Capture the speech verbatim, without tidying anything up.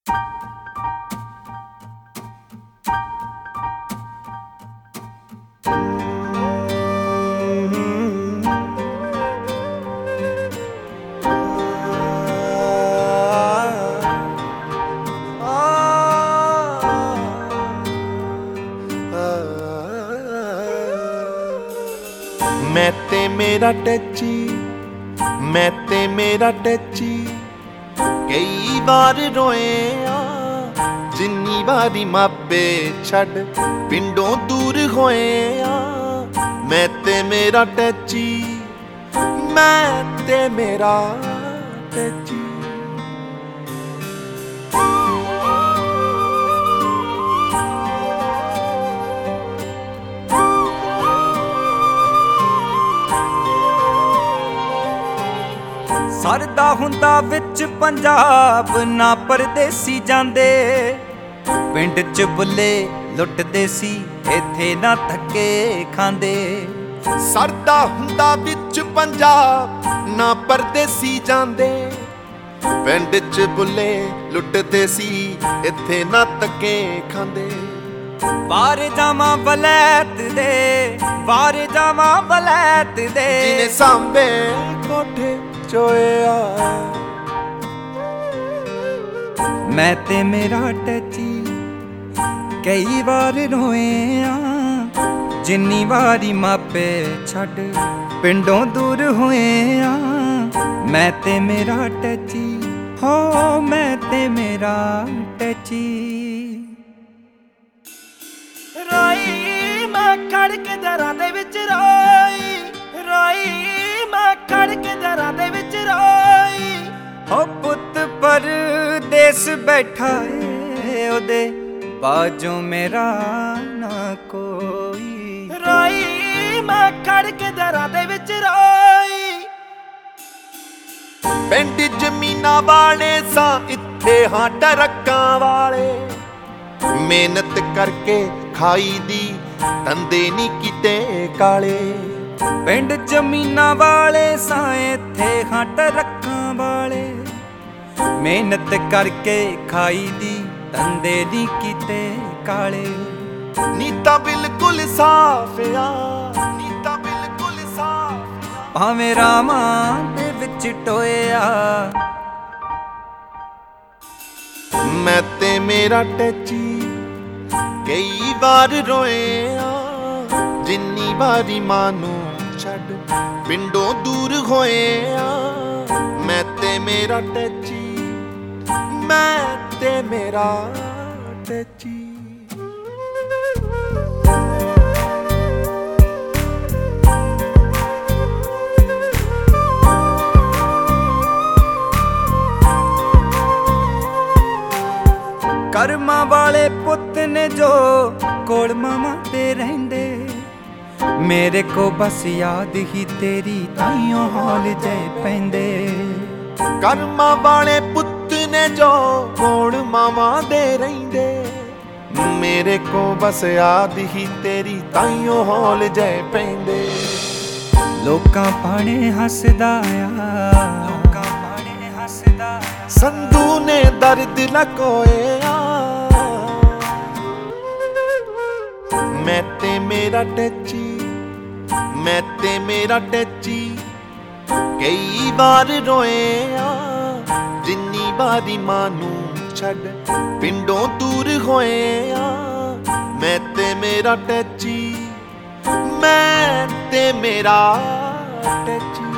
मैं ते मेरा टैची मैं ते मेरा टैची कई बार रोए आ जिन्नी बारी मापे छड़ पिंडों दूर होए आ मैं ते मेरा टैची मैं ते मेरा टैची ਸਰਦਾ ਹੁੰਦਾ ਵਿੱਚ ਪੰਜਾਬ ਨਾ ਪਰਦੇਸੀ ਜਾਂਦੇ ਪਿੰਡ 'ਚ ਬੁੱਲੇ ਲੁੱਟਦੇ ਸੀ ਇੱਥੇ ਨਾ ਧੱਕੇ ਖਾਂਦੇ ਸਰਦਾ ਹੁੰਦਾ ਵਿੱਚ ਪੰਜਾਬ ਨਾ ਪਰਦੇਸੀ ਜਾਂਦੇ ਪਿੰਡ 'ਚ ਬੁੱਲੇ ਲੁੱਟਦੇ ਸੀ ਇੱਥੇ ਨਾ ਧੱਕੇ ਖਾਂਦੇ ਬਾਹਰ ਜਾਵਾਂ ਵਲੈਤ ਦੇ ਬਾਹਰ ਜਾਵਾਂ ਵਲੈਤ ਦੇ ਜਿਹਨੇ ਸਾਂਭੇ ਕੋਠੇ ਚੋਇਆ ਮੈਂ ਤੇ ਮੇਰਾ ਟੈਚੀ ਕਈ ਵਾਰ ਰੋਏ ਆ ਜਿੰਨੀ ਵਾਰੀ ਮਾਪੇ ਛੱਡ ਪਿੰਡੋਂ ਦੂਰ ਹੋਏ ਆ ਮੈਂ ਤੇ ਮੇਰਾ ਟੈਚੀ ਹੋ ਮੈਂ ਤੇ ਮੇਰਾ ਟੈਚੀ ਰੋਈ ਮੈਂ ਖੜ ਕੇ ਦਰਾਂ ਦੇ ਵਿੱਚ ਰੋਈ ਰੋਈ ਮੈਂ ਖੜ ਕੇ ਦਰਾਂ ਦੇ ਵਿੱਚ ਰੋਈ ਹੋ ਪੁੱਤ ਪਰਦੇਸ ਬੈਠਾ ਏ ਉਹਦੇ ਬਾਝੋਂ ਮੇਰਾ ਨਾ ਕੋਈ ਰੋਈ ਮੈਂ ਖੜ ਕੇ ਦਰਾਂ ਦੇ ਵਿੱਚ ਰੋਈ ਪਿੰਡ ਜ਼ਮੀਨਾਂ ਵਾਲੇ ਸਾਂ ਇੱਥੇ ਹਾਂ ਟਰੱਕਾਂ ਵਾਲੇ ਮਿਹਨਤ ਕਰਕੇ ਖਾਈ ਦੀ ਧੰਦੇ ਨਹੀਂ ਕਿਤੇ ਕਾਲੇ ਪਿੰਡ ਜ਼ਮੀਨਾਂ ਵਾਲੇ ਸਾਂ ਇੱਥੇ ਹਾਂ ਟਰੱਕਾਂ ਵਾਲੇ ਮਿਹਨਤ ਕਰਕੇ ਖਾਈ ਦੀ ਧੰਦੇ ਨਹੀਂ ਕਿਤੇ ਕਾਲੇ ਨੀਤਾ ਬਿਲਕੁਲ ਸਾਫ ਆ ਨੀਤਾ ਬਿਲਕੁਲ ਸਾਫ ਭਾਵੇਂ ਰਾਮਾਂ ਦੇ ਵਿੱਚ ਟੋਇਆ ਮੈਂ ਤੇ ਮੇਰਾ ਟੈਚੀ ਕਈ ਵਾਰ ਰੋਏ ਆ ਜਿੰਨੀ ਵਾਰੀ ਮਾਂ ਨੂੰ ਛੱਡ ਪਿੰਡੋਂ ਦੂਰ ਹੋਏ ਆ ਮੈਂ ਤੇ ਮੇਰਾ ਟੈਚੀ ਮੈਂ ਤੇ ਮੇਰਾ ਟੈਚੀ ਕਰਮਾਂ ਵਾਲੇ ਪੁੱਤ ਨੇ ਜੋ ਕੋਲ ਮਾਵਾਂ ਤੇ ਰਹਿੰਦੇ ਮੇਰੇ ਕੋ ਬਸ ਯਾਦ ਹੀ ਤੇਰੀ ਤਾਈਓ ਹੌਲ ਜੇ ਪੈਂਦੇ ਕਰਮਾਂ ਵਾਲੇ ਪੁੱਤ ਨੇ ਜੋ ਕੋਲ ਮਾਵਾਂ ਦੇ ਰਹਿੰਦੇ ਮੇਰੇ ਕੋ ਬਸ ਯਾਦ ਹੀ ਤੇਰੀ ਤਾਈਓ ਹੌਲ ਜੇ ਪੈਂਦੇ ਲੋਕਾਂ ਪਾਣੇ ਹੱਸਦਾ ਆ ਲੋਕਾਂ ਪਾਣੇ ਹੱਸਦਾ ਸੰਧੂ ਨੇ ਦਰਦ ਲਕੋਇਆ ਮੈਂ ਤੇ ਮੇਰਾ ਟੈਚੀ ਮੈਂ ਤੇ ਮੇਰਾ ਟੈਚੀ ਕਈ ਵਾਰ ਰੋਏ ਆ ਜਿੰਨੀ ਵਾਰੀ ਮਾਂ ਨੂੰ ਛੱਡ ਪਿੰਡੋਂ ਦੂਰ ਹੋਏ ਆ ਮੈਂ ਤੇ ਮੇਰਾ ਟੈਚੀ ਮੈਂ ਤੇ ਮੇਰਾ ਟੈਚੀ